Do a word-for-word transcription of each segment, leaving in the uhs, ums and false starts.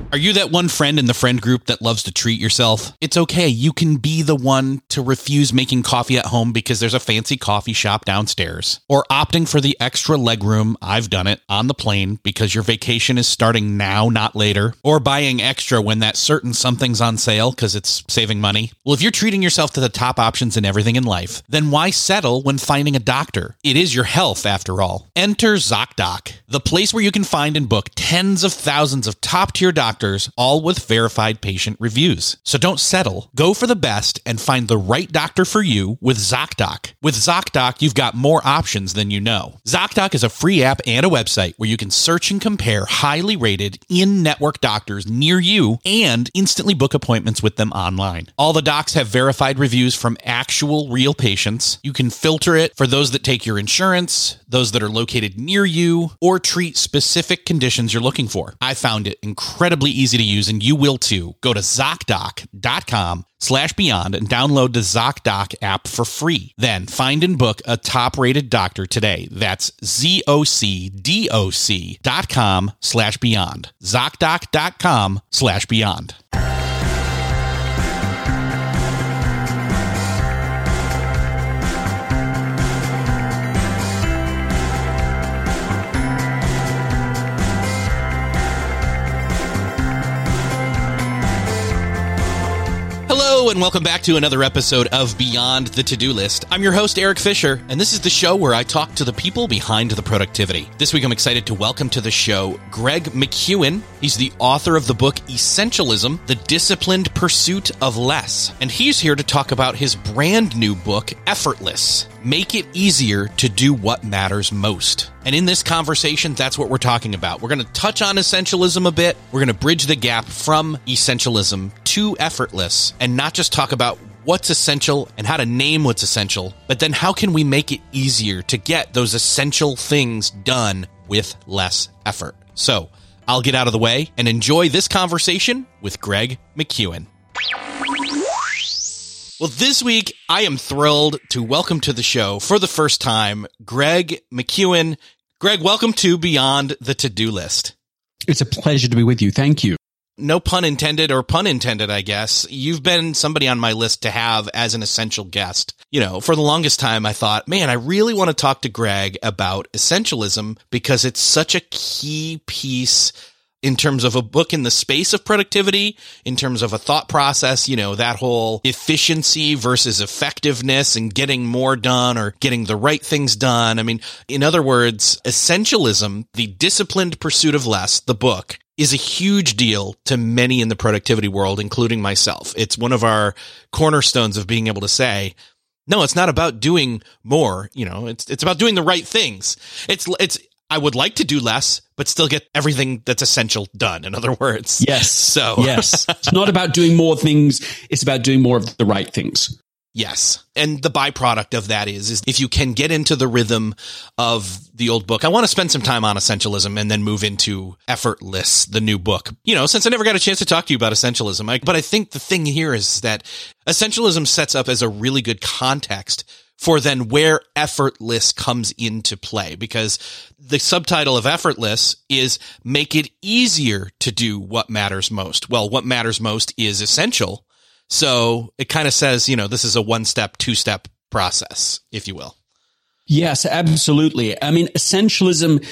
Are you that one friend in the friend group that loves to treat yourself? It's okay. You can be the one to refuse making coffee at home because there's a fancy coffee shop downstairs. Or opting for the extra legroom, I've done it, on the plane because your vacation is starting now, not later. Or buying extra when that certain something's on sale because it's saving money. Well, if you're treating yourself to the top options in everything in life, then why settle when finding a doctor? It is your health, after all. Enter ZocDoc, the place where you can find and book tens of thousands of top-tier doctors, all with verified patient reviews. So don't settle. Go for the best and find the right doctor for you with ZocDoc. With ZocDoc, you've got more options than you know. ZocDoc is a free app and a website where you can search and compare highly rated in-network doctors near you and instantly book appointments with them online. All the docs have verified reviews from actual real patients. You can filter it for those that take your insurance, those that are located near you, or treat specific conditions you're looking for. I found it incredibly easy to use, and you will too. Go to ZocDoc.com slash beyond and download the ZocDoc app for free. Then find and book a top-rated doctor today. That's Z-O-C-D-O-C dot com slash beyond. ZocDoc.com slash beyond. Hello and welcome back to another episode of Beyond the To-Do List. I'm your host, Eric Fisher, and this is the show where I talk to the people behind the productivity. This week I'm excited to welcome to the show Greg McKeown. He's the author of the book Essentialism, The Disciplined Pursuit of Less. And he's here to talk about his brand new book, Effortless. Make it easier to do what matters most. And in this conversation, that's what we're talking about. We're going to touch on essentialism a bit. We're going to bridge the gap from essentialism to effortless and not just talk about what's essential and how to name what's essential, but then how can we make it easier to get those essential things done with less effort? So I'll get out of the way and enjoy this conversation with Greg McKeown. Well, this week, I am thrilled to welcome to the show for the first time, Greg McKeown. Greg, welcome to Beyond the To-Do List. It's a pleasure to be with you. Thank you. No pun intended, or pun intended, I guess. You've been somebody on my list to have as an essential guest. You know, for the longest time, I thought, man, I really want to talk to Greg about essentialism because it's such a key piece in terms of a book in the space of productivity, in terms of a thought process, you know, that whole efficiency versus effectiveness and getting more done or getting the right things done. I mean, in other words, essentialism, the disciplined pursuit of less, the book, is a huge deal to many in the productivity world, including myself. It's one of our cornerstones of being able to say, no, it's not about doing more, you know, it's it's about doing the right things. It's it's I would like to do less, but still get everything that's essential done. In other words. Yes. So yes, it's not about doing more things. It's about doing more of the right things. Yes. And the byproduct of that is, is if you can get into the rhythm of the old book, I want to spend some time on essentialism and then move into Effortless, the new book. You know, since I never got a chance to talk to you about essentialism, I, but I think the thing here is that essentialism sets up as a really good context for then where effortless comes into play, because the subtitle of Effortless is make it easier to do what matters most. Well, what matters most is essential. So it kind of says, you know, this is a one-step, two-step process, if you will. Yes, absolutely. I mean, essentialism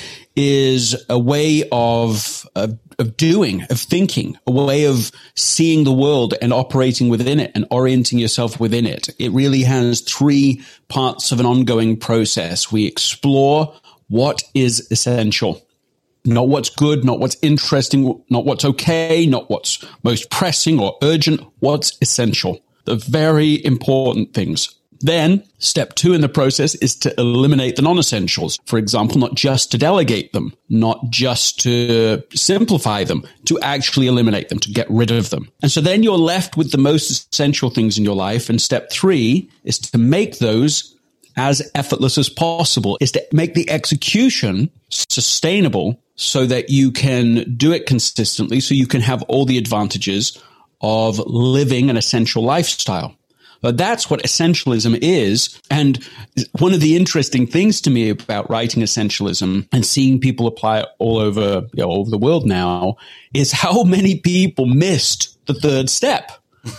is a way of, of of doing, of thinking, a way of seeing the world and operating within it and orienting yourself within it. It really has three parts of an ongoing process. We explore what is essential, not what's good, not what's interesting, not what's okay, not what's most pressing or urgent, what's essential. The very important things. Then step two in the process is to eliminate the non-essentials. For example, not just to delegate them, not just to simplify them, to actually eliminate them, to get rid of them. And so then you're left with the most essential things in your life. And step three is to make those as effortless as possible, is to make the execution sustainable so that you can do it consistently, so you can have all the advantages of living an essential lifestyle. But that's what essentialism is. And one of the interesting things to me about writing essentialism and seeing people apply it all over, you know, all over the world now is how many people missed the third step.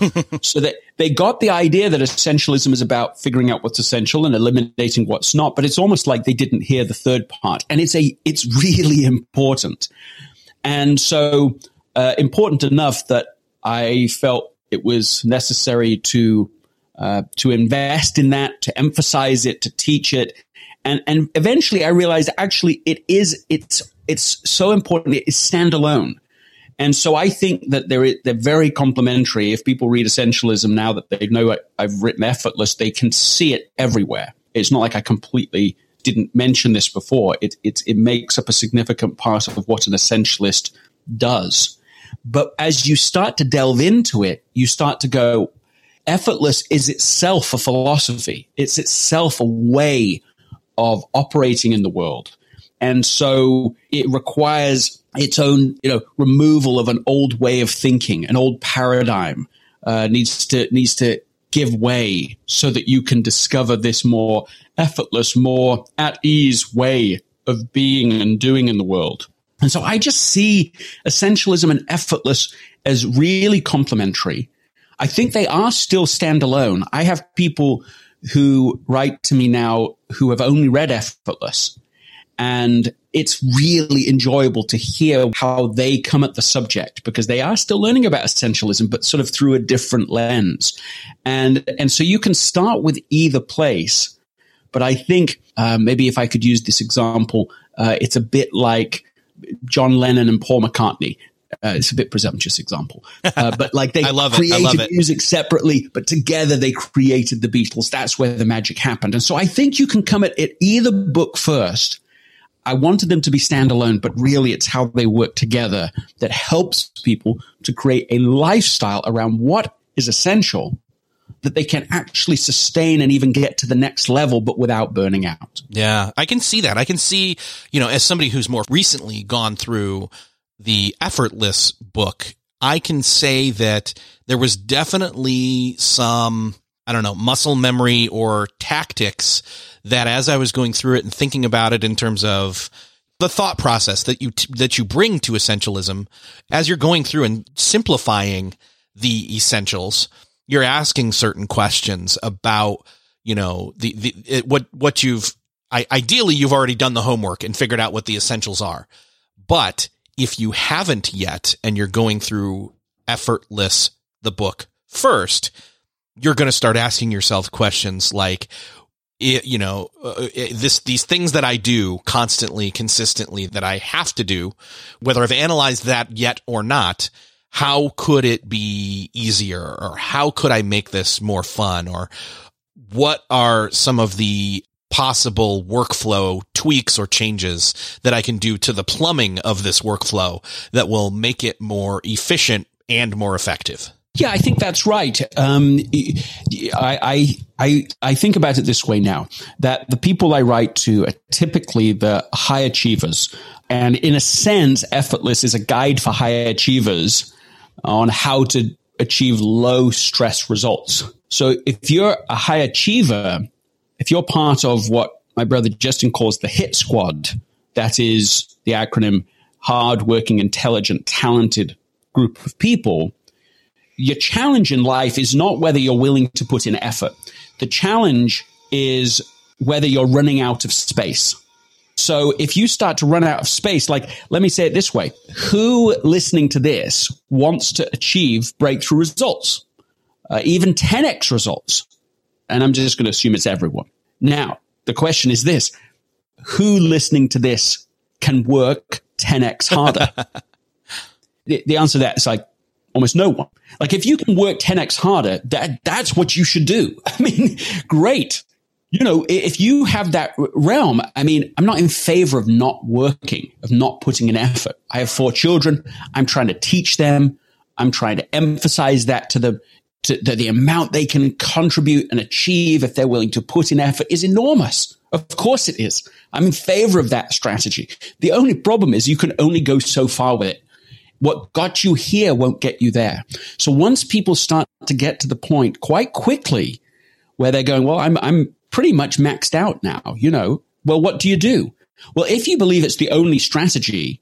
So that they got the idea that essentialism is about figuring out what's essential and eliminating what's not, but it's almost like they didn't hear the third part. And it's a, it's really important. And so uh, important enough that I felt it was necessary to uh, to invest in that, to emphasize it, to teach it, and and eventually I realized actually it is it's it's so important. It is standalone, and so I think that they're they're very complementary. If people read Essentialism now that they know I, I've written Effortless, they can see it everywhere. It's not like I completely didn't mention this before. It it it makes up a significant part of what an essentialist does. But as you start to delve into it, you start to go, Effortless is itself a philosophy. It's itself a way of operating in the world. And so it requires its own, you know, removal of an old way of thinking, an old paradigm, uh, needs to, needs to give way so that you can discover this more effortless, more at ease way of being and doing in the world. And so I just see essentialism and Effortless as really complementary. I think they are still standalone. I have people who write to me now who have only read Effortless, and it's really enjoyable to hear how they come at the subject because they are still learning about essentialism, but sort of through a different lens. And, and so you can start with either place. But I think uh, maybe if I could use this example, uh, it's a bit like John Lennon and Paul McCartney. Uh, it's a bit presumptuous example, uh, but like they I love created it. I love it. music separately, but together they created the Beatles. That's where the magic happened. And so I think you can come at it either book first. I wanted them to be standalone, but really it's how they work together that helps people to create a lifestyle around what is essential that they can actually sustain and even get to the next level, but without burning out. Yeah, I can see that. I can see, you know, as somebody who's more recently gone through the Effortless book, I can say that there was definitely some, I don't know, muscle memory or tactics that as I was going through it and thinking about it in terms of the thought process that you, that you bring to essentialism, as you're going through and simplifying the essentials, you're asking certain questions about, you know, the, the, it, what, what you've, I, ideally you've already done the homework and figured out what the essentials are. But if you haven't yet, and you're going through Effortless, the book first, you're going to start asking yourself questions like, you know, uh, this, these things that I do constantly, consistently that I have to do, whether I've analyzed that yet or not, how could it be easier, or how could I make this more fun, or what are some of the possible workflow tweaks or changes that I can do to the plumbing of this workflow that will make it more efficient and more effective? Yeah, I think that's right. Um, I, I, I think about it this way now, that the people I write to are typically the high achievers. And in a sense, Effortless is a guide for high achievers on how to achieve low stress results. So if you're a high achiever, if you're part of what my brother Justin calls the HIT squad, that is the acronym hard-working, intelligent, talented group of people, your challenge in life is not whether you're willing to put in effort. The challenge is whether you're running out of space. So if you start to run out of space, like, let me say it this way, who listening to this wants to achieve breakthrough results, uh, even ten X results? And I'm just going to assume it's everyone. Now, the question is this, who listening to this can work ten X harder? the, the answer to that is like almost no one. Like if you can work ten X harder, that that's what you should do. I mean, great. You know, if you have that realm, I mean, I'm not in favor of not working, of not putting in effort. I have four children. I'm trying to teach them. I'm trying to emphasize that to them, to, to the amount they can contribute and achieve if they're willing to put in effort is enormous. Of course it is. I'm in favor of that strategy. The only problem is you can only go so far with it. what got you here won't get you there. So once people start to get to the point quite quickly where they're going, well, I'm, I'm pretty much maxed out now, you know, well, what do you do? Well, if you believe it's the only strategy,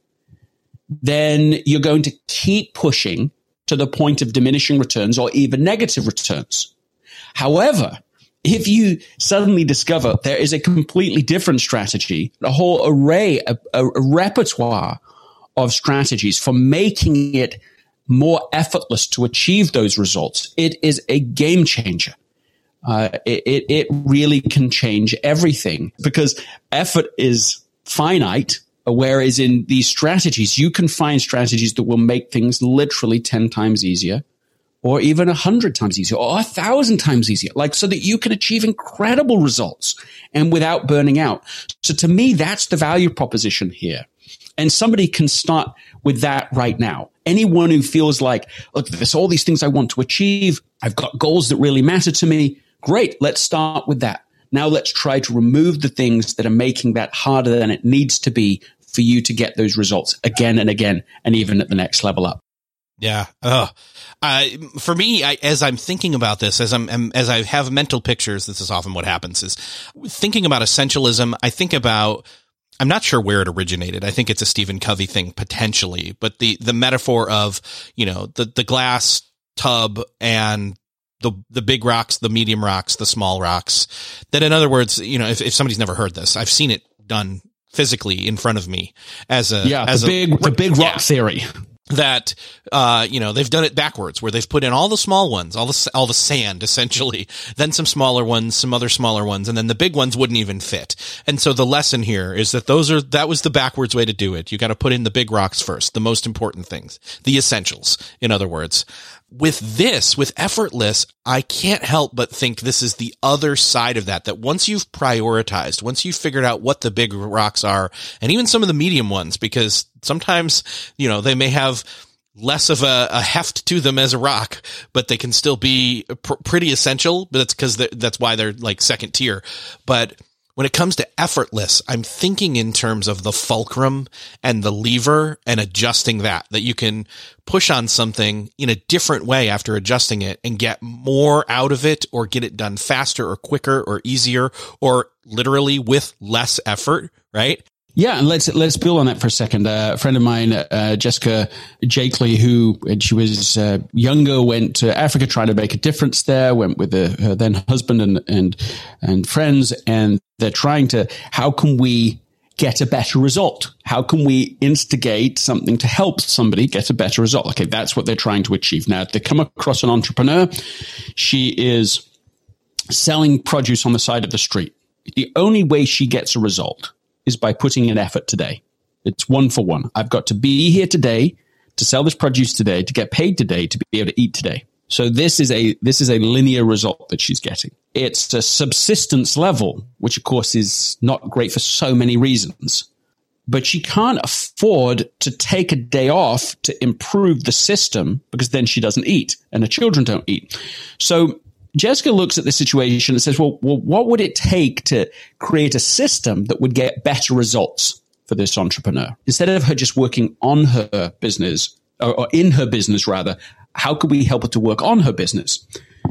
then you're going to keep pushing to the point of diminishing returns or even negative returns. However, if you suddenly discover there is a completely different strategy, a whole array, a, a, a repertoire of strategies for making it more effortless to achieve those results, it is a game changer. Uh, it, it really can change everything because effort is finite, whereas in these strategies, you can find strategies that will make things literally ten times easier or even a hundred times easier or a thousand times easier, like so that you can achieve incredible results and without burning out. So to me, that's the value proposition here. And somebody can start with that right now. Anyone who feels like, look, there's all these things I want to achieve. I've got goals that really matter to me. Great. Let's start with that. Now let's try to remove the things that are making that harder than it needs to be for you to get those results again and again, and even at the next level up. Yeah. Oh, uh, for me, I, as I'm thinking about this, as I'm, as I have mental pictures, this is often what happens is thinking about essentialism. I think about, I'm not sure where it originated. I think it's a Stephen Covey thing potentially, but the, the metaphor of, you know, the, the glass tub and the, the big rocks, the medium rocks, the small rocks, that in other words, you know, if, if somebody's never heard this, I've seen it done physically in front of me as a, yeah, as the a, big, the big rock yeah. theory. That, uh, you know, they've done it backwards where they've put in all the small ones, all the, all the sand essentially, then some smaller ones, some other smaller ones, and then the big ones wouldn't even fit. And so the lesson here is that those are, that was the backwards way to do it. You got to put in the big rocks first, the most important things, the essentials, in other words. With this, with effortless, I can't help but think this is the other side of that, that once you've prioritized, once you've figured out what the big rocks are, and even some of the medium ones, because sometimes, you know, they may have less of a, a heft to them as a rock, but they can still be pr- pretty essential, but that's because that's why they're like second tier. But when it comes to effortless, I'm thinking in terms of the fulcrum and the lever and adjusting that, that you can push on something in a different way after adjusting it and get more out of it or get it done faster or quicker or easier or literally with less effort, right? Yeah, and let's let's build on that for a second. Uh, a friend of mine, uh, Jessica Jakely, who when she was uh, younger, went to Africa, tried to make a difference there. Went with the, her then husband and and and friends, and they're trying to. How can we get a better result? How can we instigate something to help somebody get a better result? Okay, that's what they're trying to achieve. Now, if they come across an entrepreneur, she is selling produce on the side of the street. The only way she gets a result is by putting in effort today. It's one for one. I've got to be here today to sell this produce today, to get paid today, to be able to eat today. So this is a this is a linear result that she's getting. It's a subsistence level, which of course is not great for so many reasons. But she can't afford to take a day off to improve the system because then she doesn't eat and her children don't eat. So Jessica looks at the situation and says, well, well, what would it take to create a system that would get better results for this entrepreneur? Instead of her just working on her business, or, or in her business rather, how could we help her to work on her business?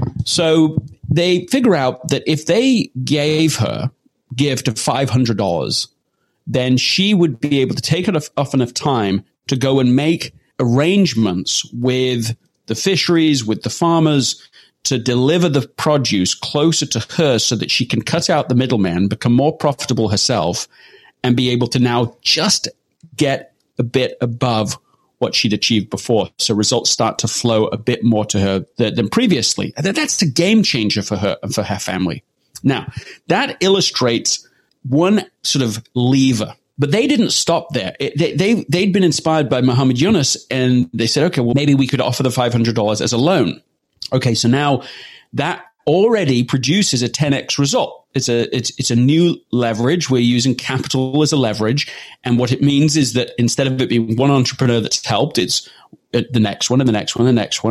So they figure out that if they gave her gift of five hundred dollars, then she would be able to take enough, off enough time to go and make arrangements with the fisheries, with the farmers, to deliver the produce closer to her so that she can cut out the middleman, become more profitable herself, and be able to now just get a bit above what she'd achieved before. So results start to flow a bit more to her than, than previously. And that's a game changer for her and for her family. Now, that illustrates one sort of lever. But they didn't stop there. It, they, they, they'd been inspired by Muhammad Yunus, and they said, okay, well, maybe we could offer the five hundred dollars as a loan. Okay, so now that already produces a ten x result. It's a it's it's a new leverage. We're using capital as a leverage, and what it means is that instead of it being one entrepreneur that's helped, it's the next one and the next one and the next one,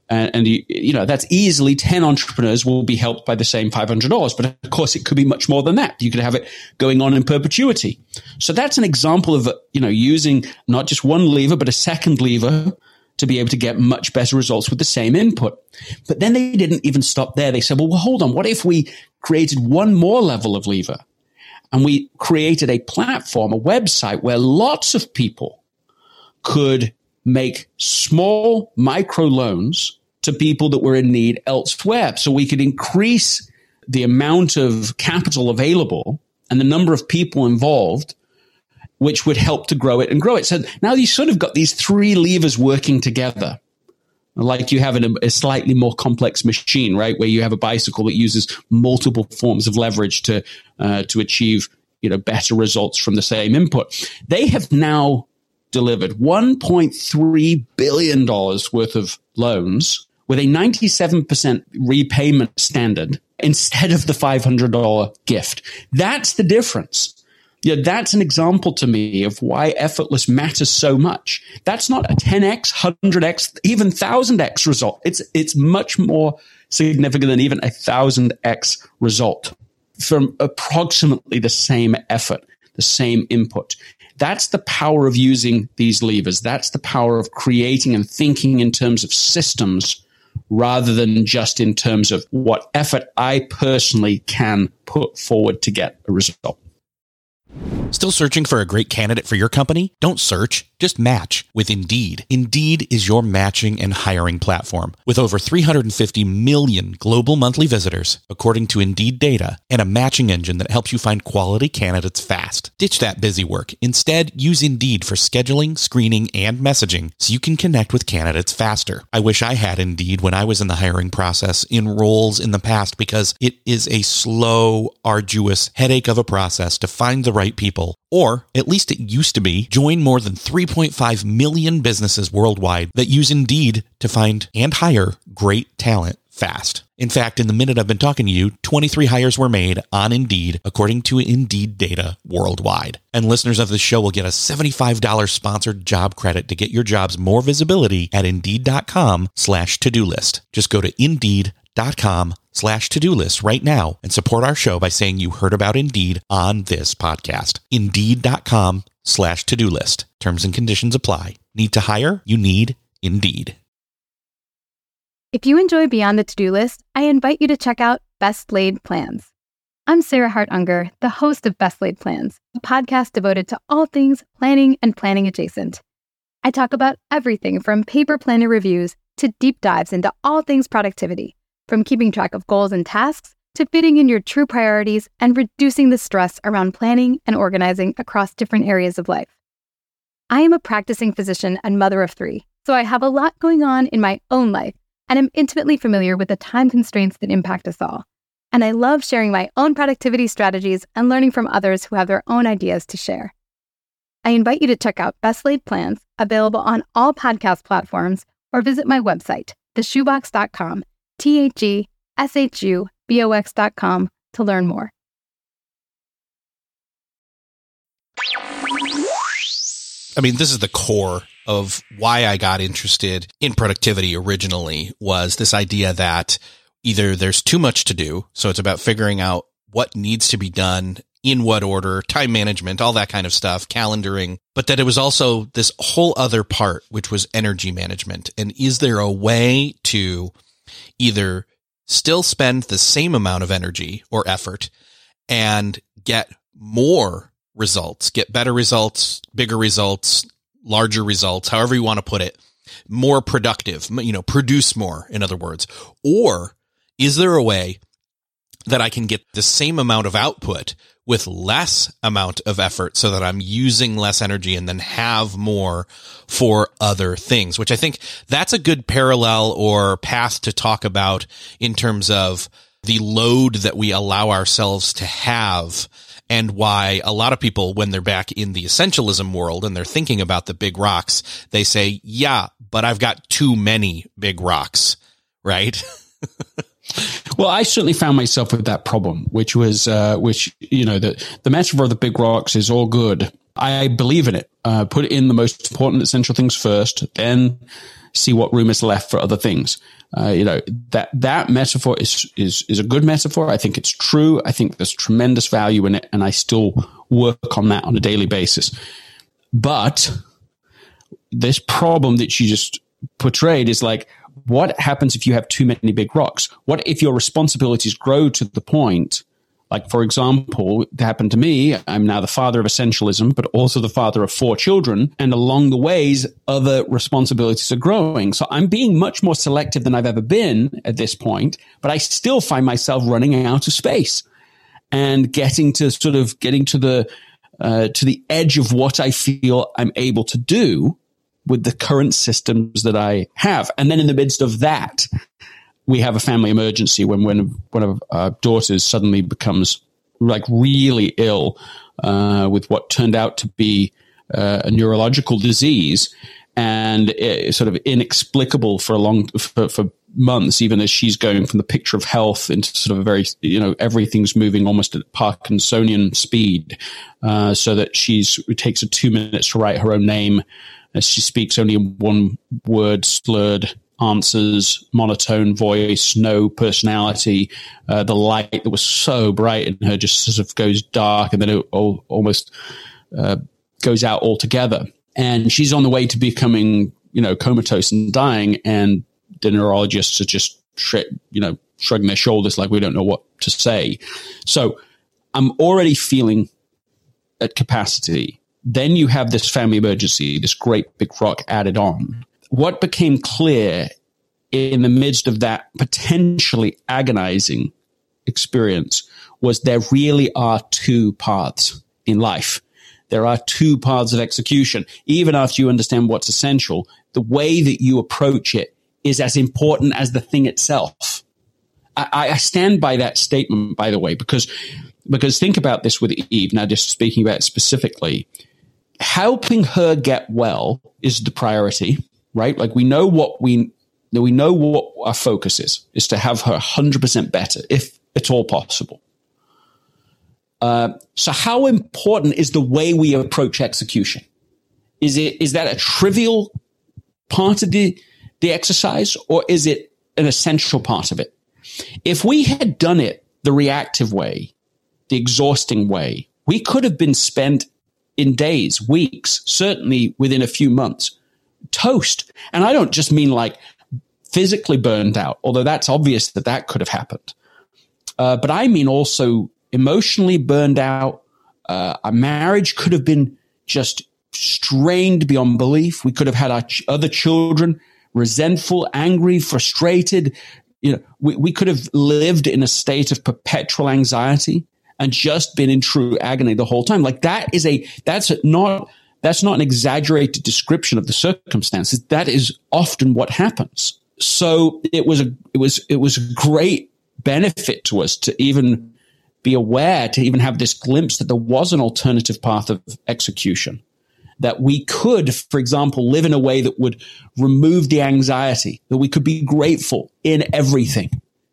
And, and you, you know, that's easily ten entrepreneurs will be helped by the same five hundred dollars. But of course, it could be much more than that. You could have it going on in perpetuity. So that's an example of, you know, using not just one lever, but a second lever to be able to get much better results with the same input. But then they didn't even stop there. They said, well, well hold on. What if we created one more level of lever? And we created a platform, a website where lots of people could make small micro loans to people that were in need elsewhere. So we could increase the amount of capital available and the number of people involved, which would help to grow it and grow it. So now you sort of got these three levers working together, like you have in a, a slightly more complex machine, right? Where you have a bicycle that uses multiple forms of leverage to uh, to achieve, you know, better results from the same input. They have now delivered one point three billion dollars worth of loans with a ninety-seven percent repayment standard instead of the five hundred dollars gift. That's the difference. Yeah, that's an example to me of why effortless matters so much. That's not a ten x, one hundred x, even one thousand x result. It's it's much more significant than even a one thousand x result from approximately the same effort, the same input. That's the power of using these levers. That's the power of creating and thinking in terms of systems rather than just in terms of what effort I personally can put forward to get a result. Still searching for a great candidate for your company? Don't search, just match with Indeed. Indeed is your matching and hiring platform. With over three hundred fifty million global monthly visitors, according to Indeed data, and a matching engine that helps you find quality candidates fast. Ditch that busy work. Instead, use Indeed for scheduling, screening, and messaging so you can connect with candidates faster. I wish I had Indeed when I was in the hiring process in roles in the past because it is a slow, arduous headache of a process to find the right people. Or, at least it used to be, join more than three point five million businesses worldwide that use Indeed to find and hire great talent fast. In fact, in the minute I've been talking to you, twenty-three hires were made on Indeed, according to Indeed data worldwide. And listeners of this show will get a seventy-five dollars sponsored job credit to get your jobs more visibility at Indeed.com slash to-do list. Just go to Indeed.com slash to-do list right now and support our show by saying you heard about Indeed on this podcast. Indeed.com slash to-do list. Terms and conditions apply. Need to hire? You need Indeed. If you enjoy Beyond the To-Do List, I invite you to check out Best Laid Plans. I'm Sarah Hart Unger, the host of Best Laid Plans, a podcast devoted to all things planning and planning adjacent. I talk about everything from paper planner reviews to deep dives into all things productivity, from keeping track of goals and tasks to fitting in your true priorities and reducing the stress around planning and organizing across different areas of life. I am a practicing physician and mother of three, so I have a lot going on in my own life and am intimately familiar with the time constraints that impact us all. And I love sharing my own productivity strategies and learning from others who have their own ideas to share. I invite you to check out Best Laid Plans, available on all podcast platforms, or visit my website, the shoebox dot com, T H E S H U B O X dot com, to learn more. I mean, this is the core of why I got interested in productivity originally, was this idea that either there's too much to do, so it's about figuring out what needs to be done, in what order, time management, all that kind of stuff, calendaring, but that it was also this whole other part, which was energy management. And is there a way to either still spend the same amount of energy or effort and get more results, get better results, bigger results, larger results, however you want to put it, more productive, you know, produce more, in other words? Or is there a way that I can get the same amount of output with less amount of effort so that I'm using less energy and then have more for other things, which I think that's a good parallel or path to talk about in terms of the load that we allow ourselves to have, and why a lot of people, when they're back in the essentialism world and they're thinking about the big rocks, they say, yeah, but I've got too many big rocks, right? Well, I certainly found myself with that problem, which was, uh, which, you know, the, the metaphor of the big rocks is all good. I believe in it. Uh, put in the most important essential things first, then see what room is left for other things. Uh, you know, that, that metaphor is, is, is a good metaphor. I think it's true. I think there's tremendous value in it. And I still work on that on a daily basis. But this problem that you just portrayed is like, what happens if you have too many big rocks? What if your responsibilities grow to the point, like, for example, it happened to me. I'm now the father of essentialism, but also the father of four children. And along the ways, other responsibilities are growing. So I'm being much more selective than I've ever been at this point, but I still find myself running out of space and getting to sort of getting to the, uh, to the edge of what I feel I'm able to do with the current systems that I have. And then in the midst of that, we have a family emergency when, when one of our daughters suddenly becomes like really ill uh, with what turned out to be uh, a neurological disease, and it, sort of inexplicable for a long for, for months, even as she's going from the picture of health into sort of a very, you know, everything's moving almost at Parkinsonian speed, uh, so that she's it takes her two minutes to write her own name as she speaks only in one word, slurred answers, monotone voice, no personality. Uh, the light that was so bright in her just sort of goes dark, and then it all, almost uh, goes out altogether. And she's on the way to becoming, you know, comatose and dying. And the neurologists are just, you know, shrugging their shoulders like we don't know what to say. So I'm already feeling at capacity. Then you have this family emergency, this great big rock added on. What became clear in the midst of that potentially agonizing experience was there really are two paths in life. There are two paths of execution. Even after you understand what's essential, the way that you approach it is as important as the thing itself. I, I stand by that statement, by the way, because, because think about this with Eve. Now, just speaking about it specifically, helping her get well is the priority. Right? Like we know what we, we know what our focus is, is to have her one hundred percent better, if it's all possible. Uh, so how important is the way we approach execution? Is it, is that a trivial part of the, the exercise, or is it an essential part of it? If we had done it the reactive way, the exhausting way, we could have been spent in days, weeks, certainly within a few months, toast. And I don't just mean like physically burned out, although that's obvious that that could have happened. Uh, but I mean also emotionally burned out. Uh, our marriage could have been just strained beyond belief. We could have had our ch- other children resentful, angry, frustrated. You know, we, we could have lived in a state of perpetual anxiety and just been in true agony the whole time. Like that is a, that's not, That's not an exaggerated description of the circumstances. That is often what happens. So it was a, it was, it was a great benefit to us to even be aware, to even have this glimpse that there was an alternative path of execution, that we could, for example, live in a way that would remove the anxiety, that we could be grateful in everything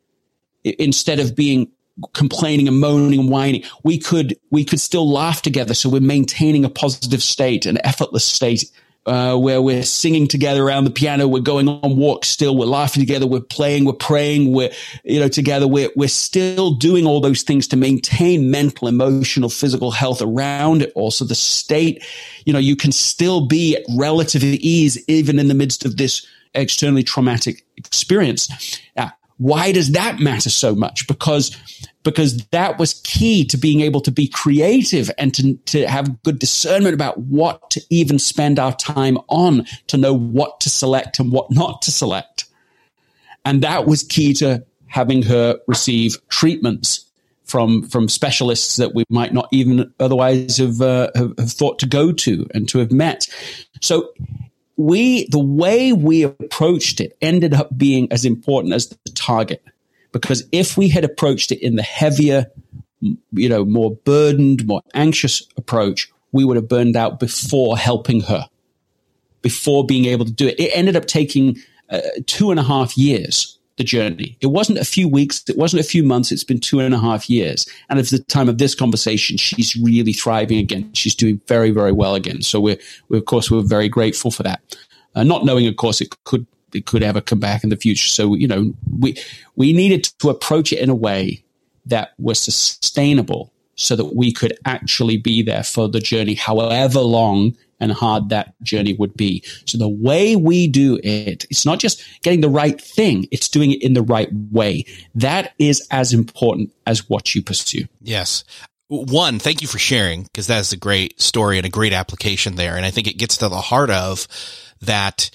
instead of being complaining and moaning and whining. We could, we could still laugh together. So we're maintaining a positive state, an effortless state, uh, where we're singing together around the piano. We're going on walks still. We're laughing together. We're playing. We're praying. We're, you know, together. We're, we're still doing all those things to maintain mental, emotional, physical health around it. Also the state, you know, you can still be at relative ease, even in the midst of this externally traumatic experience. Now, why does that matter so much? Because, because that was key to being able to be creative and to, to have good discernment about what to even spend our time on, to know what to select and what not to select. And that was key to having her receive treatments from, from specialists that we might not even otherwise have, uh, have, have thought to go to and to have met. So, We, the way we approached it ended up being as important as the target, because if we had approached it in the heavier, you know, more burdened, more anxious approach, we would have burned out before helping her, before being able to do it. It ended up taking uh, two and a half years, the journey. It wasn't a few weeks. It wasn't a few months. It's been two and a half years. And at the time of this conversation, she's really thriving again. She's doing very, very well again. So we're, we of course, we're very grateful for that. Uh, not knowing, of course, it could it could ever come back in the future. So, you know, we, we needed to approach it in a way that was sustainable so that we could actually be there for the journey, however long and hard that journey would be. So the way we do it, it's not just getting the right thing, it's doing it in the right way. That is as important as what you pursue. Yes. One, thank you for sharing, because that is a great story and a great application there. And I think it gets to the heart of that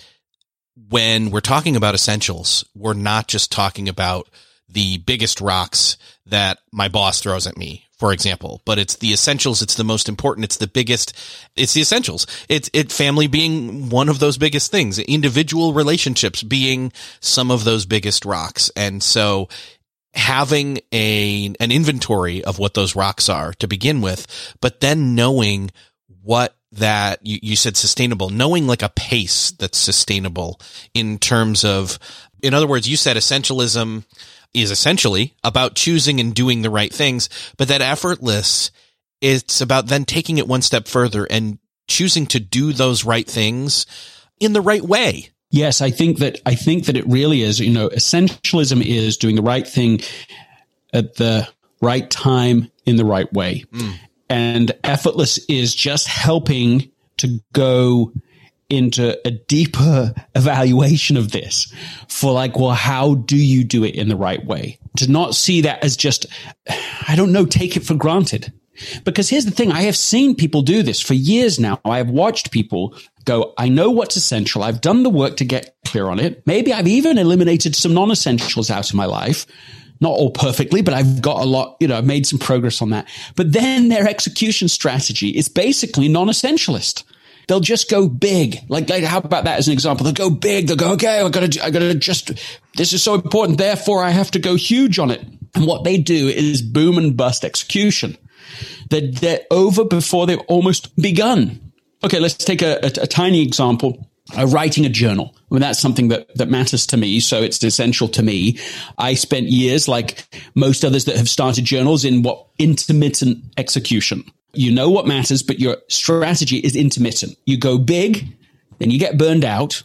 when we're talking about essentials, we're not just talking about the biggest rocks that my boss throws at me, for example, but it's the essentials. It's the most important. It's the biggest. It's the essentials. It's it family being one of those biggest things, individual relationships being some of those biggest rocks. And so having a, an inventory of what those rocks are to begin with, but then knowing what that you, you said sustainable, knowing like a pace that's sustainable in terms of, in other words, you said essentialism is essentially about choosing and doing the right things, but that effortless, it's about then taking it one step further and choosing to do those right things in the right way. Yes, I think that I think that it really is. You know, essentialism is doing the right thing at the right time in the right way. Mm. And effortless is just helping to go into a deeper evaluation of this for like, well, how do you do it in the right way? To not see that as just, I don't know, take it for granted. Because here's the thing, I have seen people do this for years now. I have watched people go, I know what's essential. I've done the work to get clear on it. Maybe I've even eliminated some non-essentials out of my life. Not all perfectly, but I've got a lot, you know, I've made some progress on that. But then their execution strategy is basically non-essentialist. They'll just go big. Like, like, how about that as an example? They'll go big. They'll go, okay, I gotta, I gotta just, this is so important. Therefore, I have to go huge on it. And what they do is boom and bust execution. They're, they're over before they've almost begun. Okay, let's take a, a, a tiny example. Uh, writing a journal. I mean, that's something that, that matters to me. So it's essential to me. I spent years, like most others that have started journals, in what intermittent execution. You know what matters, but your strategy is intermittent. You go big, then you get burned out.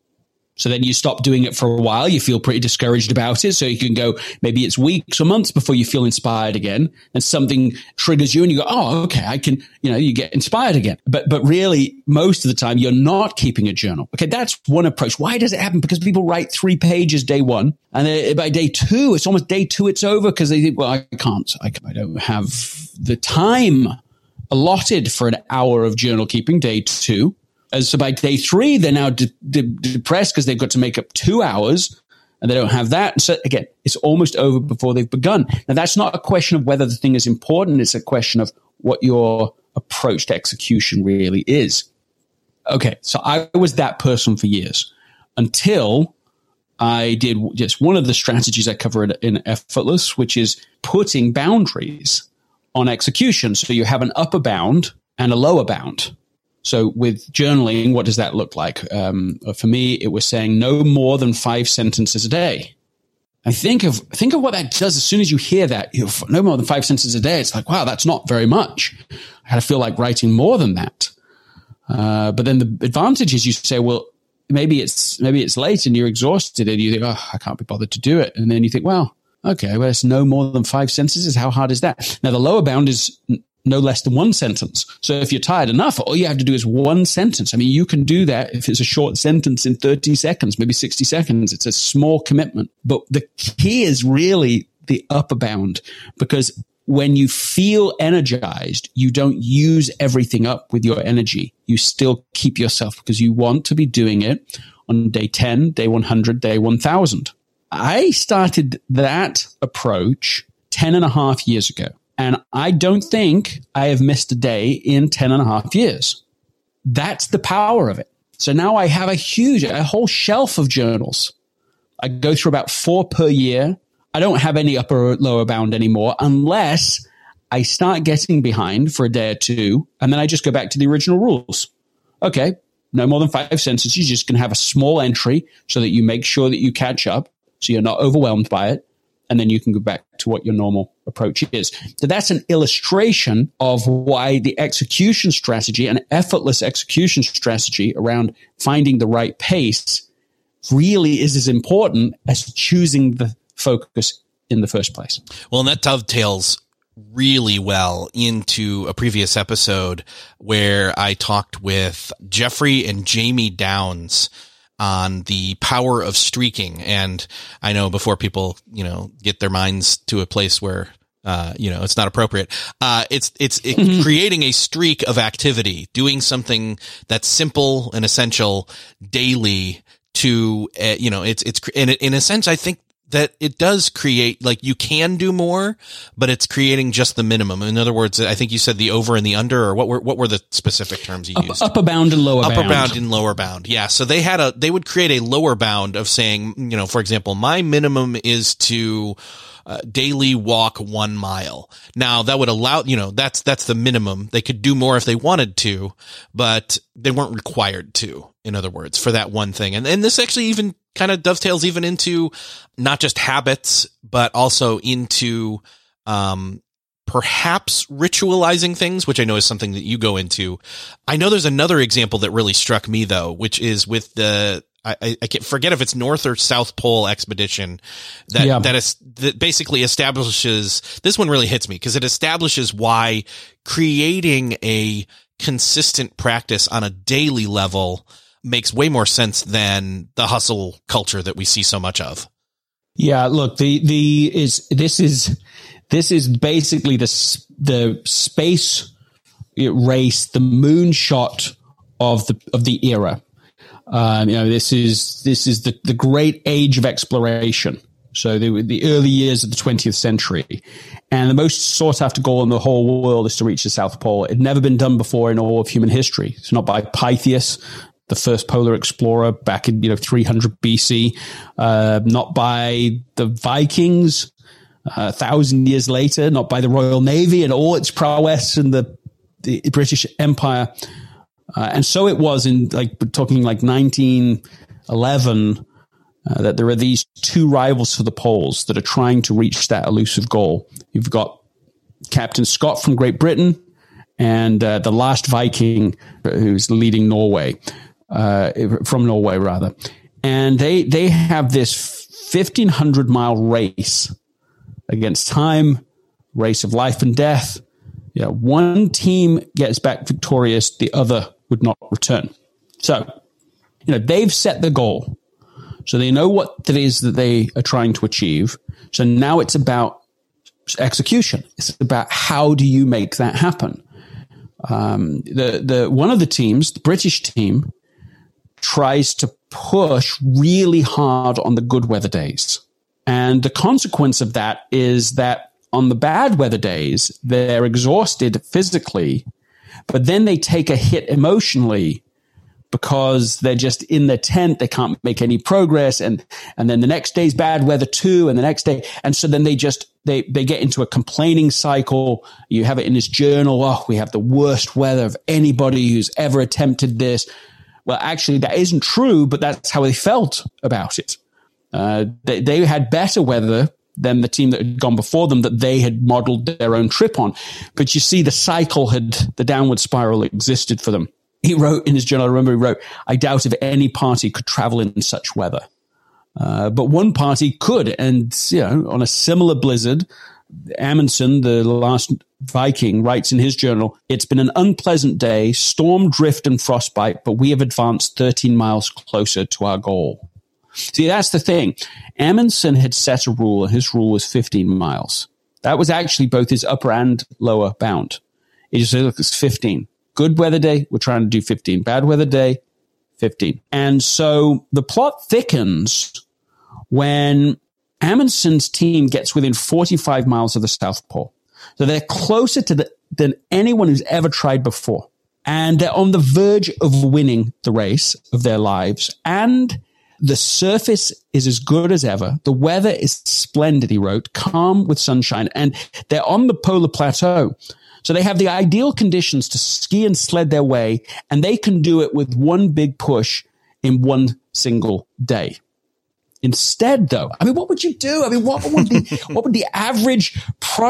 So then you stop doing it for a while. You feel pretty discouraged about it. So you can go, maybe it's weeks or months before you feel inspired again. And something triggers you and you go, oh, okay, I can, you know, you get inspired again. But, but really, most of the time, you're not keeping a journal. Okay, that's one approach. Why does it happen? Because people write three pages day one. And then by day two, it's almost day two, it's over because they think, well, I can't, I, I don't have the time allotted for an hour of journal keeping, day two. And so by day three, they're now de- de- depressed because they've got to make up two hours and they don't have that. So again, it's almost over before they've begun. Now, that's not a question of whether the thing is important. It's a question of what your approach to execution really is. Okay, so I was that person for years until I did just one of the strategies I covered in Effortless, which is putting boundaries on execution. So you have an upper bound and a lower bound. So with journaling, what does that look like? Um, for me, it was saying no more than five sentences a day. I think of think of what that does as soon as you hear that. You know, no more than five sentences a day. It's like, wow, that's not very much. I kind of feel like writing more than that. Uh, but then the advantage is you say, well, maybe it's maybe it's late and you're exhausted and you think, oh, I can't be bothered to do it. And then you think, well, okay, well, it's no more than five sentences. How hard is that? Now, the lower bound is no less than one sentence. So if you're tired enough, all you have to do is one sentence. I mean, you can do that if it's a short sentence in thirty seconds, maybe sixty seconds. It's a small commitment. But the key is really the upper bound, because when you feel energized, you don't use everything up with your energy. You still keep yourself because you want to be doing it on day ten, day one hundred, day one thousand. I started that approach ten and a half years ago. And I don't think I have missed a day in ten and a half years. That's the power of it. So now I have a huge, a whole shelf of journals. I go through about four per year. I don't have any upper or lower bound anymore unless I start getting behind for a day or two. And then I just go back to the original rules. Okay, no more than five sentences. You're just going to have a small entry so that you make sure that you catch up so you're not overwhelmed by it. And then you can go back to what your normal approach is. So that's an illustration of why the execution strategy, an effortless execution strategy around finding the right pace, really is as important as choosing the focus in the first place. Well, and that dovetails really well into a previous episode where I talked with Jeffrey and Jamie Downs on the power of streaking. And I know before people, you know, get their minds to a place where, uh, you know, it's not appropriate. Uh, it's, it's it, creating a streak of activity, doing something that's simple and essential daily to, uh, you know, it's, it's, in, in a sense, I think that it does create, like, you can do more, but it's creating just the minimum. In other words, I think you said the over and the under, or what were, what were the specific terms you used? Upper bound and lower upper bound. Upper bound and lower bound. Yeah. So they had a, they would create a lower bound of saying, you know, for example, my minimum is to uh, daily walk one mile. Now that would allow, you know, that's, that's the minimum. They could do more if they wanted to, but they weren't required to, in other words, for that one thing. And, and this actually even kind of dovetails even into not just habits, but also into, um, perhaps ritualizing things, which I know is something that you go into. I know there's another example that really struck me though, which is with the, I, I can't forget if it's North or South Pole expedition that, yeah. that is, that basically establishes, this one really hits me because it establishes why creating a consistent practice on a daily level makes way more sense than the hustle culture that we see so much of. Yeah, look, the, the is, this is, this is basically the, the space race, the moonshot of the, of the era. Um, you know, this is, this is the, the great age of exploration. So the, the early years of the twentieth century, and the most sought after goal in the whole world is to reach the South Pole. It had never been done before in all of human history. It's not by Pytheas, the first polar explorer back in, you know, three hundred B C, uh, not by the Vikings uh, a thousand years later, not by the Royal Navy and all its prowess in the, the British Empire. Uh, and so it was in, like, we're talking like nineteen eleven, uh, that there are these two rivals for the poles that are trying to reach that elusive goal. You've got Captain Scott from Great Britain and uh, the last Viking who's leading Norway. Uh, from Norway, rather. And they, they have this fifteen hundred mile race against time, race of life and death. Yeah, one team gets back victorious, the other would not return. So, you know, they've set the goal. So they know what it is that they are trying to achieve. So now it's about execution. It's about how do you make that happen? Um, the, the, one of the teams, the British team, tries to push really hard on the good weather days. And the consequence of that is that on the bad weather days, they're exhausted physically, but then they take a hit emotionally because they're just in their tent. They can't make any progress. And, and then the next day's bad weather too. And the next day. And so then they just, they, they get into a complaining cycle. You have it in this journal. Oh, we have the worst weather of anybody who's ever attempted this. Well, actually, that isn't true, but that's how they felt about it. Uh, they, they had better weather than the team that had gone before them that they had modeled their own trip on. But you see, the cycle had, the downward spiral existed for them. He wrote in his journal, I remember he wrote, I doubt if any party could travel in such weather. Uh, but one party could. And, you know, on a similar blizzard, Amundsen, the last Viking, writes in his journal, it's been an unpleasant day, storm, drift, and frostbite, but we have advanced thirteen miles closer to our goal. See, that's the thing. Amundsen had set a rule, and his rule was fifteen miles. That was actually both his upper and lower bound. He just said, look, it's fifteen. Good weather day, we're trying to do fifteen. Bad weather day, fifteen. And so the plot thickens when Amundsen's team gets within forty-five miles of the South Pole. So they're closer to the, than anyone who's ever tried before. And they're on the verge of winning the race of their lives. And the surface is as good as ever. The weather is splendid, he wrote, calm with sunshine. And they're on the polar plateau. So they have the ideal conditions to ski and sled their way. And they can do it with one big push in one single day. Instead, though, I mean, what would you do? I mean, what would the what would the average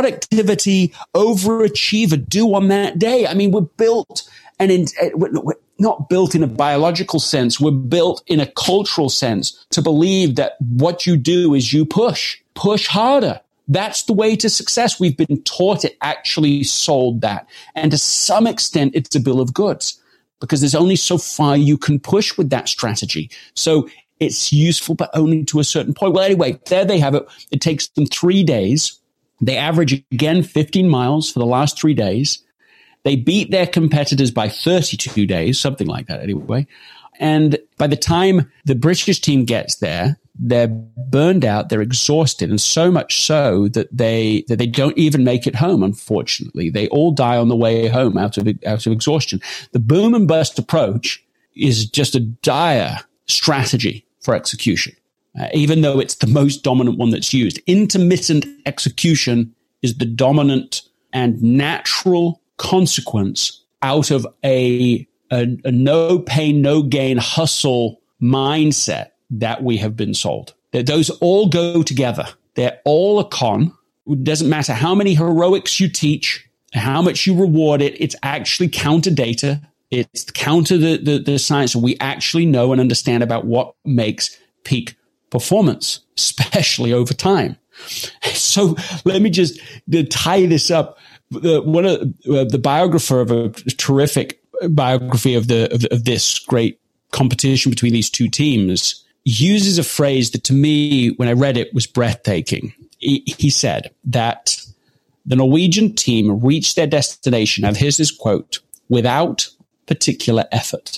productivity overachiever do on that day? I mean, we're built and in, not built in a biological sense. We're built in a cultural sense to believe that what you do is you push, push harder. That's the way to success. We've been taught it, actually sold that. And to some extent, it's a bill of goods because there's only so far you can push with that strategy. So it's useful, but only to a certain point. Well, anyway, there they have it. It takes them three days. They average, again, fifteen miles for the last three days. They beat their competitors by thirty-two days, something like that anyway. And by the time the British team gets there, they're burned out, they're exhausted, and so much so that they that they don't even make it home, unfortunately. They all die on the way home out of out of exhaustion. The boom and bust approach is just a dire strategy for execution, uh, even though it's the most dominant one that's used. Intermittent execution is the dominant and natural consequence out of a, a, a no pain, no gain hustle mindset that we have been sold. Those all go together. They're all a con. It doesn't matter how many heroics you teach, how much you reward it. It's actually counter data. It's counter the, the, the science. We actually know and understand about what makes peak performance, especially over time. So let me just tie this up. The, one of uh, the biographer of a terrific biography of the of, of this great competition between these two teams uses a phrase that to me, when I read it, was breathtaking. He, he said that the Norwegian team reached their destination, and here's his quote, without particular effort.